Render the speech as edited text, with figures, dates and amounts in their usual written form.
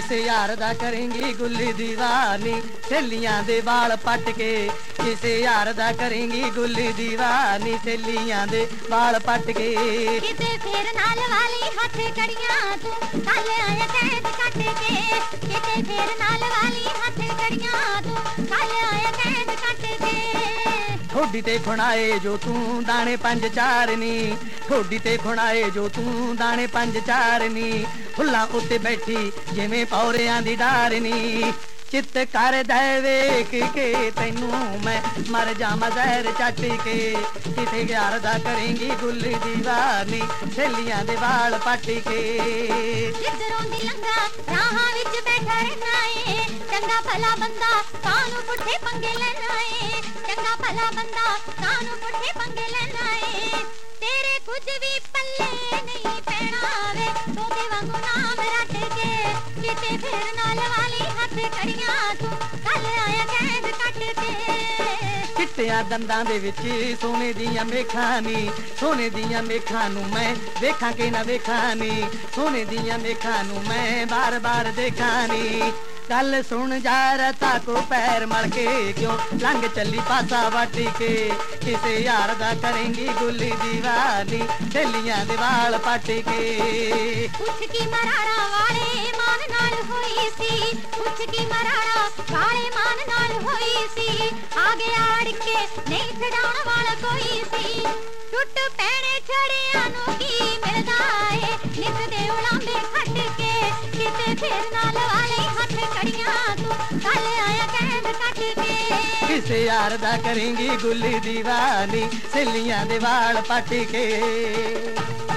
किसे यार दा करेंगी गुल्ली दीवानी सहेलियां दे वाल पट के किसे यार दा करेंगी गुल्ली दीवानी सहेलियां दे वाल पट के किते फिर नाल वाली हथ कड़ियां तू कल आया कैद कट के किते फिर नाल वाली हथ कड़ियां तू कल आया कैद कट के ठोडी ते खुणाए जो तू दाने पंज चार नी ठोडी ते खुणाए जो तू दाने पंज चार नी फुल्लां उत्ते बैठी जिवें पौरियां दी डारनी चित कर दे वेख के तैनू मैं मर जावां जहर चट के किते यार दा करेंगी गुल्ली दीवानी सहेलियां दे वाल पट के जिधरों दी लंगा राहां विच बैठा रहना है चंगा भला बंदा कानू पुठे पंगे लेना है चंगा भला बंदा कानू पुठे पंगे लेना है तेरे कुछ भी पल्ले नहीं पैना वे तोते वांगू नाम रट के किते फिर नाल वाली हथ कड़ियां तू कल आया कैद कट के चिट्टियां दंदां दे विच सोने दियां मेखां नी सोने दियां मेखां नू मैं वेखां के ना वेखां नी सोने दियां मेखां नू मैं बार बार देखां नी गल सुन जा रता को पैर मल के क्यों लंघ चली पासा वाटी के किसे यार दा करेंगी गुल्ली दीवानी सहेलियां दे वाल पट के उठ की मराड़ा वाले मान नाल होई सी उठ की मराड़ा वाले मान नाल होई सी आगे आड़ के नहीं छड़ाउण वाला कोई सी टुट पैणे छड़ियां नू की मिलदा है नित दे उलांबे खट के किते फिर नाल वाले हथ कड़ियां तू कल आया कैद कट के किसे यार दा करेंगी गुल्ली दीवानी सहेलियां दे वाल पट के।